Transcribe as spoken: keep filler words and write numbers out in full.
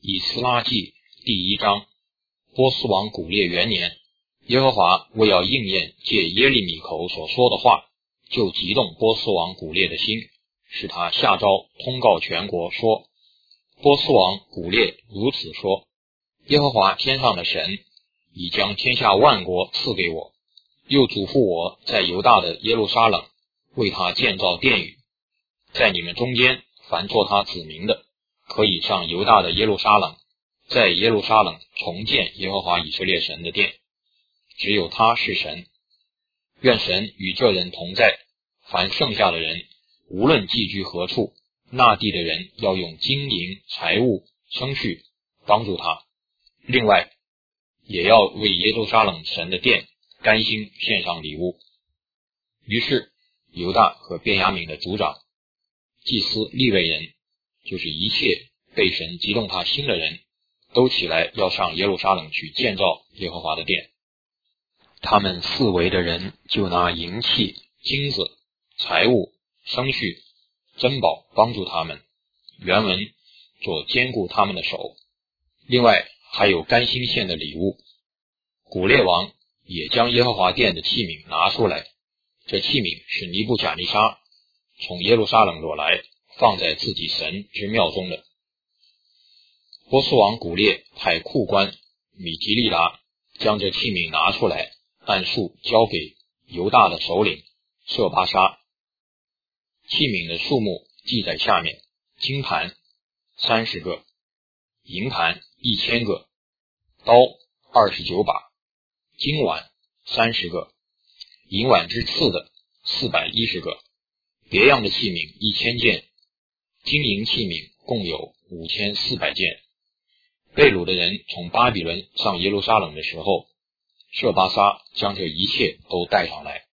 以斯拉记第一章，波斯王古列元年，耶和华为要应验借耶利米口所说的话，就激动波斯王古列的心，使他下诏通告全国说，波斯王古列如此说，耶和华天上的神已将天下万国赐给我，又嘱咐我在犹大的耶路撒冷为他建造殿宇，在你们中间凡做他子民的，可以上犹大的耶路撒冷，在耶路撒冷重建耶和华以色列神的殿，只有他是神。愿神与这人同在，凡剩下的人无论寄居何处，那地的人要用金银财物牲畜帮助他，另外也要为耶路撒冷神的殿甘心献上礼物。于是犹大和便雅悯的族长、祭司、利未人，就是一切被神激动他心的人，都起来要上耶路撒冷去建造耶和华的殿。他们四围的人就拿银器、金子、财物、牲畜、珍宝帮助他们，原文做坚固他们的手，另外还有甘心献的礼物。古列王也将耶和华殿的器皿拿出来，这器皿是尼布甲尼撒从耶路撒冷掳来，放在自己神之庙中的。波斯王古列派库官米提利达将这器皿拿出来，按数交给犹大的首领舍巴沙。器皿的数目记在下面：金盘三十个，银盘一千个，刀二十九把，金碗三十个，银碗之次的四百一十个，别样的器皿一千件，金银器皿共有五千四百件。被掳的人从巴比伦上耶路撒冷的时候，舍巴沙将这一切都带上来。